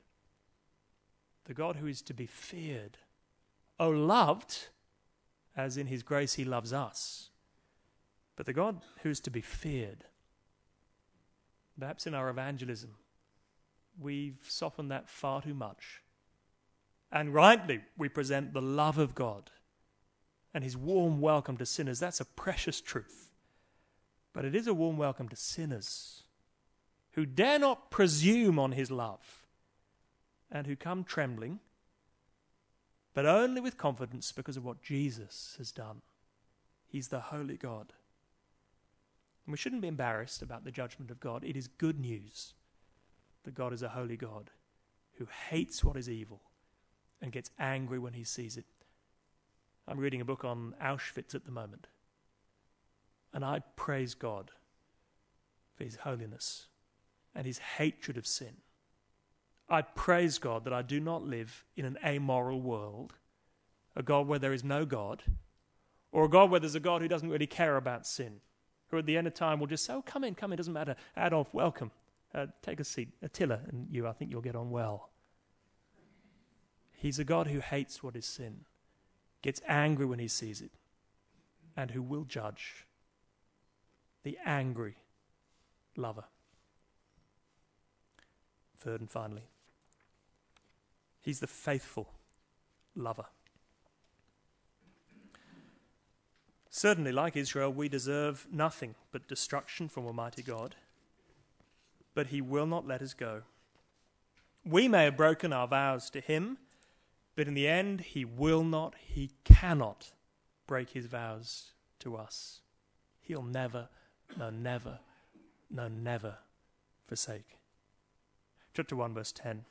The God who is to be feared. Oh, loved, as in his grace he loves us. But the God who is to be feared. Perhaps in our evangelism, we've softened that far too much. And rightly, we present the love of God and his warm welcome to sinners. That's a precious truth. But it is a warm welcome to sinners who dare not presume on his love and who come trembling, but only with confidence because of what Jesus has done. He's the holy God. And we shouldn't be embarrassed about the judgment of God. It is good news that God is a holy God who hates what is evil and gets angry when he sees it. I'm reading a book on Auschwitz at the moment, and I praise God for his holiness and his hatred of sin. I praise God that I do not live in an amoral world, a God where there is no God, or a God where there's a God who doesn't really care about sin, who at the end of time will just say, oh, come in, it doesn't matter. Adolf, welcome. Take a seat. Attila and you, I think you'll get on well. He's a God who hates what is sin, gets angry when he sees it, and who will judge. The angry lover. Third and finally, he's the faithful lover. Certainly, like Israel, we deserve nothing but destruction from Almighty God. But he will not let us go. We may have broken our vows to him, but in the end, he will not, he cannot break his vows to us. He'll never, never forsake. Chapter 1, verse 10.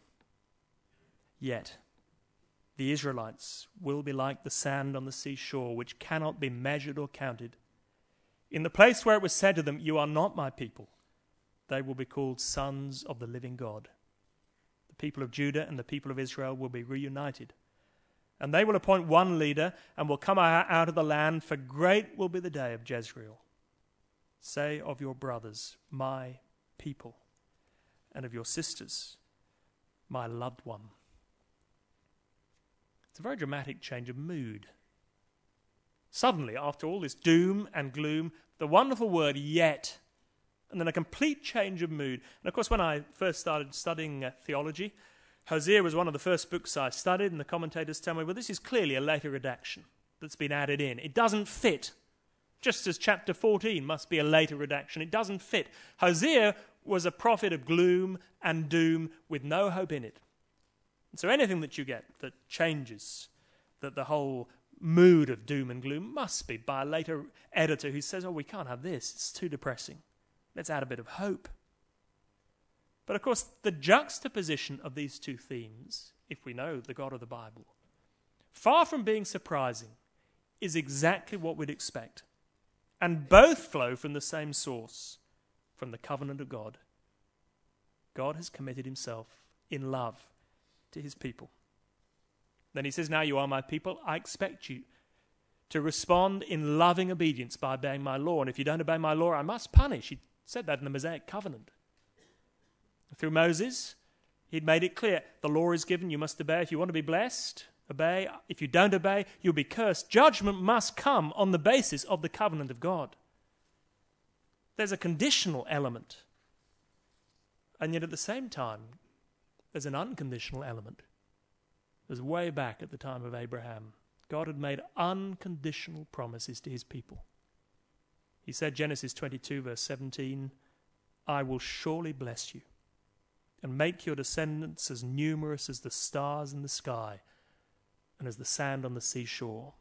Yet the Israelites will be like the sand on the seashore, which cannot be measured or counted. In the place where it was said to them, you are not my people, they will be called sons of the living God. The people of Judah and the people of Israel will be reunited. And they will appoint one leader and will come out of the land, for great will be the day of Jezreel. Say of your brothers, my people, and of your sisters, my loved one. It's a very dramatic change of mood. Suddenly, after all this doom and gloom, the wonderful word yet, and then a complete change of mood. And of course, when I first started studying theology, Hosea was one of the first books I studied, and the commentators tell me, well, this is clearly a later redaction that's been added in. It doesn't fit. Just as chapter 14 must be a later redaction, it doesn't fit. Hosea was a prophet of gloom and doom with no hope in it. And so anything that you get that changes that the whole mood of doom and gloom must be by a later editor who says, oh, we can't have this, it's too depressing. Let's add a bit of hope. But of course, the juxtaposition of these two themes, if we know the God of the Bible, far from being surprising, is exactly what we'd expect. And both flow from the same source, from the covenant of God. God has committed himself in love to his people. Then he says, now you are my people, I expect you to respond in loving obedience by obeying my law. And if you don't obey my law, I must punish. He said that in the Mosaic covenant. Through Moses, he'd made it clear, the law is given, you must obey. If you want to be blessed, obey. If you don't obey, you'll be cursed. Judgment must come on the basis of the covenant of God. There's a conditional element. And yet at the same time, there's an unconditional element. as way back at the time of Abraham, God had made unconditional promises to his people. He said, Genesis 22, verse 17, I will surely bless you and make your descendants as numerous as the stars in the sky and as the sand on the seashore.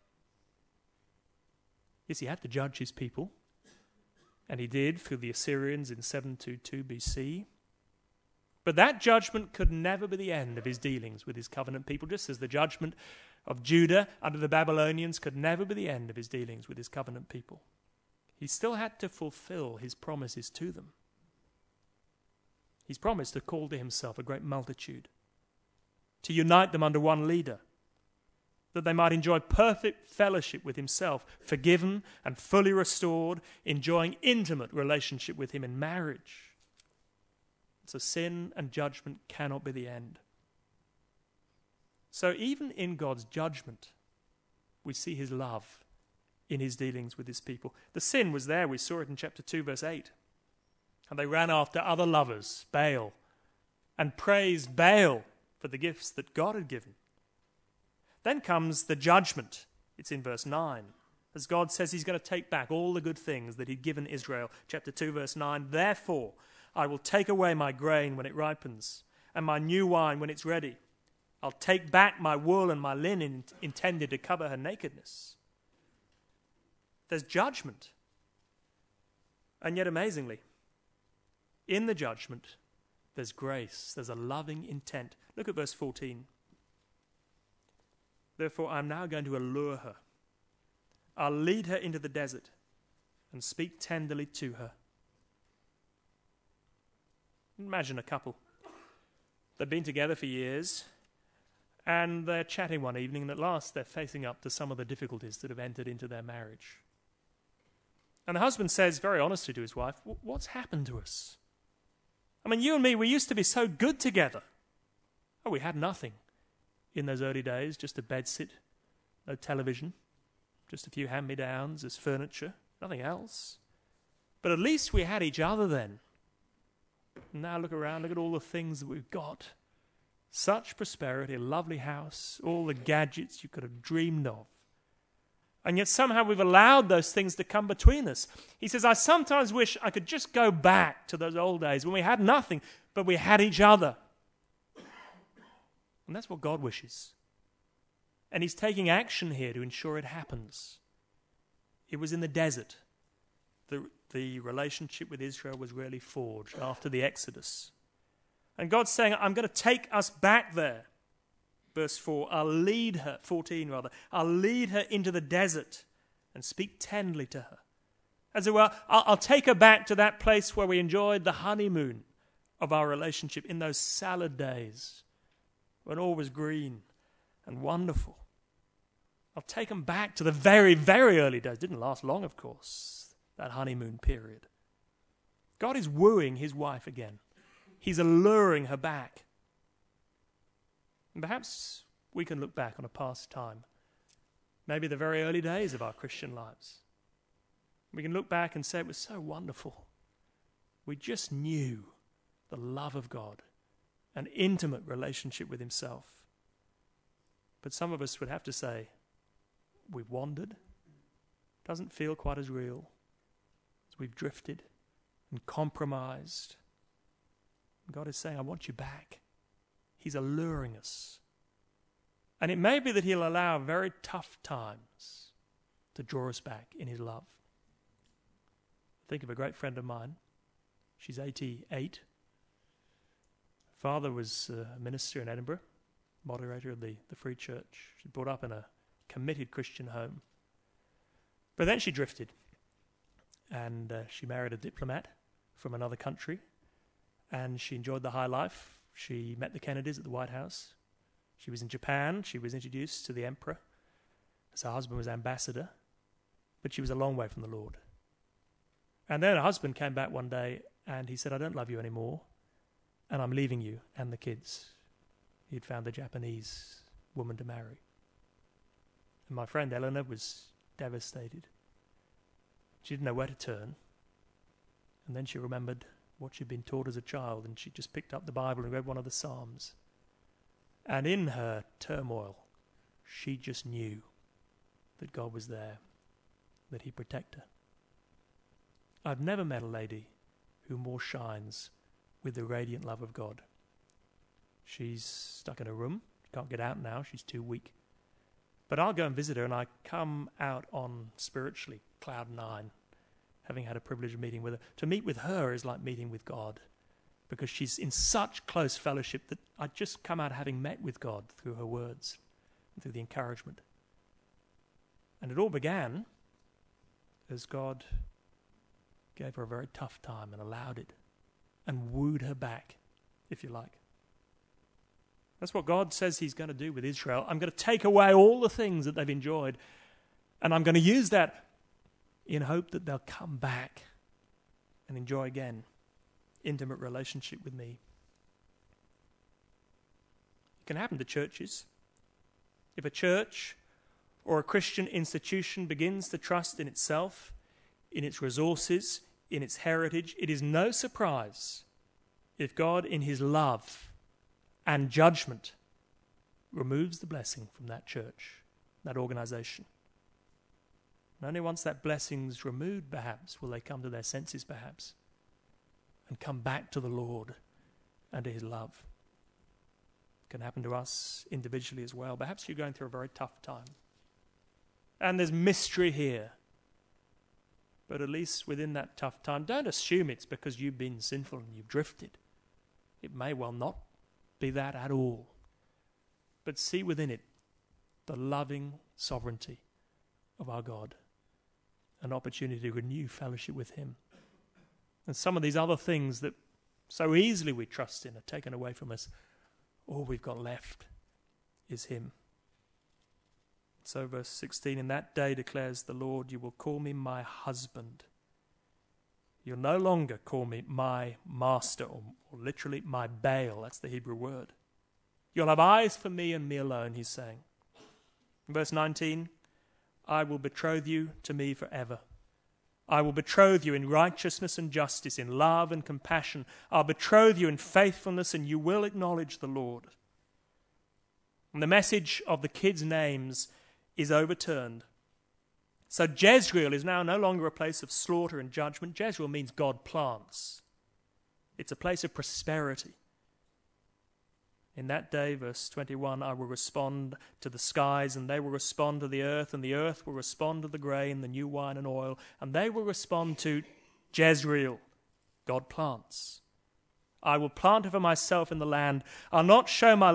Yes, he had to judge his people, and he did through the Assyrians in 722 BC. But that judgment could never be the end of his dealings with his covenant people, just as the judgment of Judah under the Babylonians could never be the end of his dealings with his covenant people. He still had to fulfill his promises to them. He's promised to call to himself a great multitude, to unite them under one leader, that they might enjoy perfect fellowship with himself, forgiven and fully restored, enjoying intimate relationship with him in marriage. So sin and judgment cannot be the end. So even in God's judgment, we see his love in his dealings with his people. The sin was there. We saw it in chapter 2, verse 8. And they ran after other lovers, Baal, and praised Baal for the gifts that God had given. Then comes the judgment. It's in verse 9. As God says he's going to take back all the good things that he'd given Israel. Chapter 2, verse 9. Therefore, I will take away my grain when it ripens, and my new wine when it's ready. I'll take back my wool and my linen intended to cover her nakedness. There's judgment. And yet, amazingly, in the judgment, there's grace. There's a loving intent. Look at verse 14. Therefore, I'm now going to allure her. I'll lead her into the desert and speak tenderly to her. Imagine a couple. They've been together for years, and they're chatting one evening, and at last they're facing up to some of the difficulties that have entered into their marriage. And the husband says very honestly to his wife, what's happened to us? I mean, you and me, we used to be so good together. Oh, we had nothing in those early days, just a bedsit, no television, just a few hand-me-downs as furniture, nothing else. But at least we had each other then. Now look around, look at all the things that we've got. Such prosperity, a lovely house, all the gadgets you could have dreamed of. And yet somehow we've allowed those things to come between us. He says, I sometimes wish I could just go back to those old days when we had nothing, but we had each other. And that's what God wishes. And he's taking action here to ensure it happens. It was in the desert. The relationship with Israel was really forged after the Exodus. And God's saying, I'm going to take us back there. Verse 4, I'll lead her, 14 rather, I'll lead her into the desert and speak tenderly to her. As it were, I'll take her back to that place where we enjoyed the honeymoon of our relationship in those salad days when all was green and wonderful. I'll take them back to the very, very early days. It didn't last long, of course, that honeymoon period. God is wooing his wife again. He's alluring her back. And perhaps we can look back on a past time, maybe the very early days of our Christian lives. We can look back and say it was so wonderful. We just knew the love of God, an intimate relationship with himself. But some of us would have to say, we've wandered, doesn't feel quite as real, as we've drifted and compromised. And God is saying, I want you back. He's alluring us. And it may be that he'll allow very tough times to draw us back in his love. Think of a great friend of mine. She's 88. Father was a minister in Edinburgh, moderator of the Free Church. She was brought up in a committed Christian home. But then she drifted, and she married a diplomat from another country, and she enjoyed the high life. She met the Kennedys at the White House. She was in Japan. She was introduced to the emperor, as her husband was ambassador, but she was a long way from the Lord. And then her husband came back one day, and he said, I don't love you anymore, and I'm leaving you and the kids. He'd found a Japanese woman to marry. And my friend Eleanor was devastated. She didn't know where to turn. And then she remembered what she'd been taught as a child, and she just picked up the Bible and read one of the Psalms. And in her turmoil, she just knew that God was there, that he'd protect her. I've never met a lady who more shines with the radiant love of God. She's stuck in a room, can't get out now, she's too weak. But I'll go and visit her, and I come out on spiritually cloud 9, having had a privilege of meeting with her. To meet with her is like meeting with God, because she's in such close fellowship that I just come out having met with God through her words and through the encouragement. And it all began as God gave her a very tough time and allowed it and wooed her back, if you like. That's what God says he's going to do with Israel. I'm going to take away all the things that they've enjoyed, and I'm going to use that in hope that they'll come back and enjoy again intimate relationship with me. It can happen to churches. If a church or a Christian institution begins to trust in itself, in its resources, in its heritage, it is no surprise if God, in his love and judgment, removes the blessing from that church, that organization. And only once that blessing's removed, perhaps, will they come to their senses, perhaps, and come back to the Lord and to his love. It can happen to us individually as well. Perhaps you're going through a very tough time. And there's mystery here. But at least within that tough time, don't assume it's because you've been sinful and you've drifted. It may well not be that at all. But see within it the loving sovereignty of our God, an opportunity to renew fellowship with him. And some of these other things that so easily we trust in are taken away from us. All we've got left is him. So verse 16, in that day declares the Lord, you will call me my husband. You'll no longer call me my master, or literally my Baal. That's the Hebrew word. You'll have eyes for me and me alone, he's saying. In verse 19, I will betroth you to me forever. I will betroth you in righteousness and justice, in love and compassion. I'll betroth you in faithfulness, and you will acknowledge the Lord. And the message of the kids' names is overturned. So Jezreel is now no longer a place of slaughter and judgment. Jezreel means God plants. It's a place of prosperity. In that day, verse 21, I will respond to the skies, and they will respond to the earth, and the earth will respond to the grain, the new wine and oil, and they will respond to Jezreel. God plants. I will plant her for myself in the land. I will now show my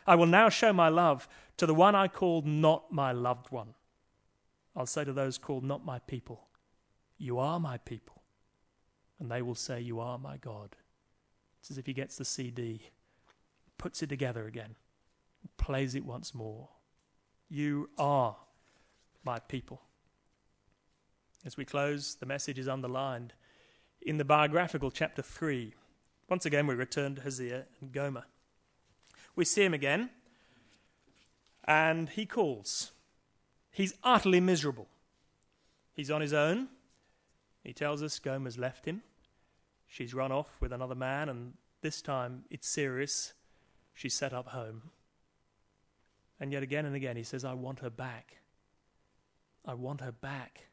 love to the one I called not my loved one. I'll say to those called not my people, you are my people. And they will say, you are my God. It's as if he gets the CD, puts it together again, plays it once more. You are my people. As we close, the message is underlined in the biographical chapter 3. Once again, we return to Hosea and Gomer. We see him again, and he calls. He's utterly miserable. He's on his own. He tells us Gomer's left him. She's run off with another man, and this time it's serious. She's set up home. And yet again and again he says, I want her back. I want her back.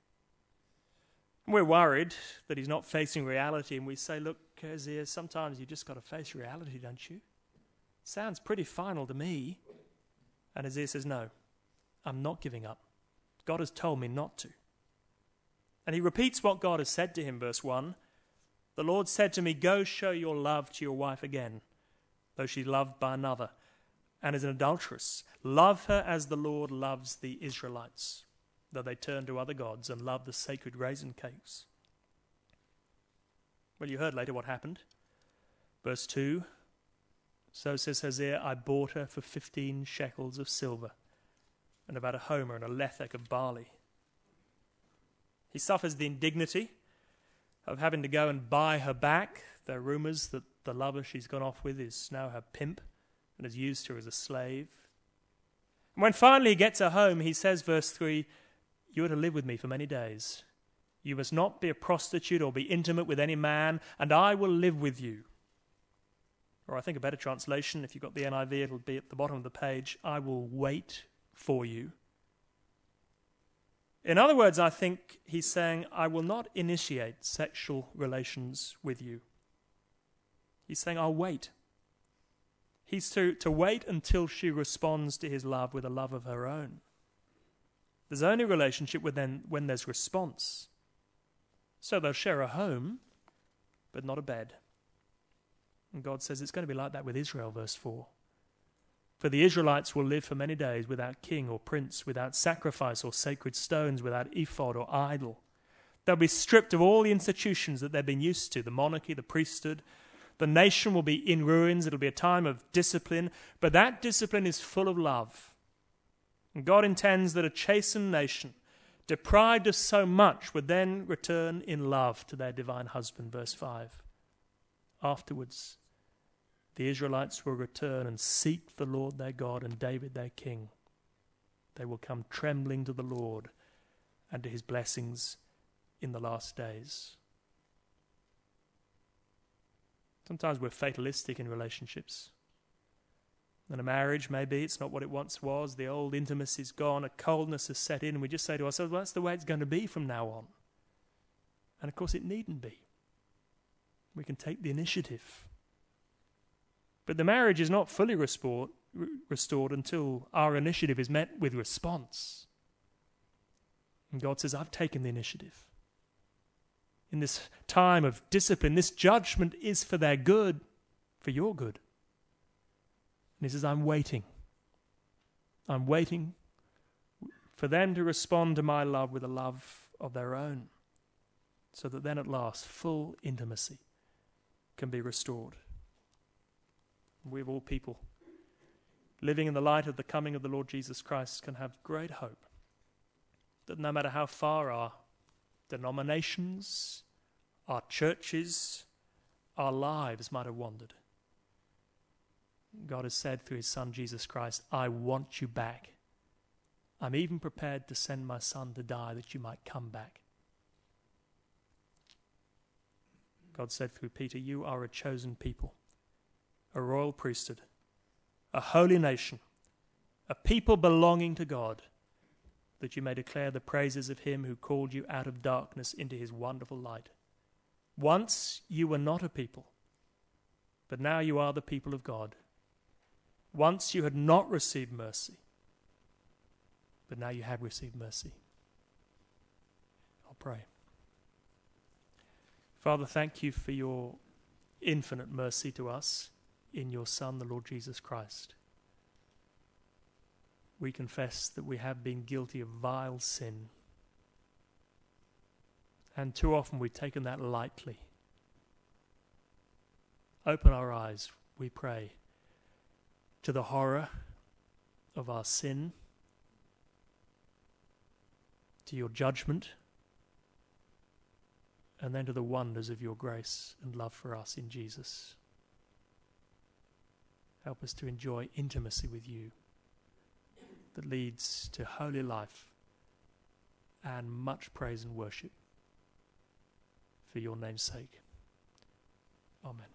And we're worried that he's not facing reality, and we say, look, Hosea, sometimes you just got to face reality, don't you? Sounds pretty final to me. And Hosea says, no, I'm not giving up. God has told me not to. And he repeats what God has said to him, verse 1. The Lord said to me, go show your love to your wife again, though she's loved by another, and is an adulteress. Love her as the Lord loves the Israelites, though they turn to other gods and love the sacred raisin cakes. Well, you heard later what happened. Verse 2, so says Hosea, I bought her for 15 shekels of silver, and about a homer and a lethek of barley. He suffers the indignity of having to go and buy her back. There are rumors that the lover she's gone off with is now her pimp and has used her as a slave. And when finally he gets her home, he says, verse 3, you are to live with me for many days. You must not be a prostitute or be intimate with any man, and I will live with you. Or I think a better translation, if you've got the NIV, it'll be at the bottom of the page, I will wait for you. In other words, I think he's saying, I will not initiate sexual relations with you. He's saying, I'll wait. He's to wait until she responds to his love with a love of her own. There's only relationship when there's response. So they'll share a home, but not a bed. And God says it's going to be like that with Israel, verse 4. For the Israelites will live for many days without king or prince, without sacrifice or sacred stones, without ephod or idol. They'll be stripped of all the institutions that they've been used to, the monarchy, the priesthood. The nation will be in ruins. It'll be a time of discipline, but that discipline is full of love. And God intends that a chastened nation, deprived of so much, would then return in love to their divine husband, verse 5. Afterwards, the Israelites will return and seek the Lord their God and David their king. They will come trembling to the Lord and to his blessings in the last days. Sometimes we're fatalistic in relationships. In a marriage, maybe it's not what it once was. The old intimacy's gone. A coldness has set in. And we just say to ourselves, well, that's the way it's going to be from now on. And of course, it needn't be. We can take the initiative. But the marriage is not fully restored until our initiative is met with response. And God says, I've taken the initiative. In this time of discipline, this judgment is for their good, for your good. And he says, I'm waiting. I'm waiting for them to respond to my love with a love of their own, so that then at last full intimacy can be restored. We of all people, living in the light of the coming of the Lord Jesus Christ, can have great hope that no matter how far our denominations, our churches, our lives might have wandered, God has said through his Son Jesus Christ, I want you back. I'm even prepared to send my Son to die that you might come back. God said through Peter, you are a chosen people, a royal priesthood, a holy nation, a people belonging to God, that you may declare the praises of him who called you out of darkness into his wonderful light. Once you were not a people, but now you are the people of God. Once you had not received mercy, but now you have received mercy. I'll pray. Father, thank you for your infinite mercy to us in your Son, the Lord Jesus Christ. We confess that we have been guilty of vile sin, and too often we've taken that lightly. Open our eyes, we pray, to the horror of our sin, to your judgment, and then to the wonders of your grace and love for us in Jesus. Help us to enjoy intimacy with you that leads to holy life and much praise and worship for your name's sake. Amen.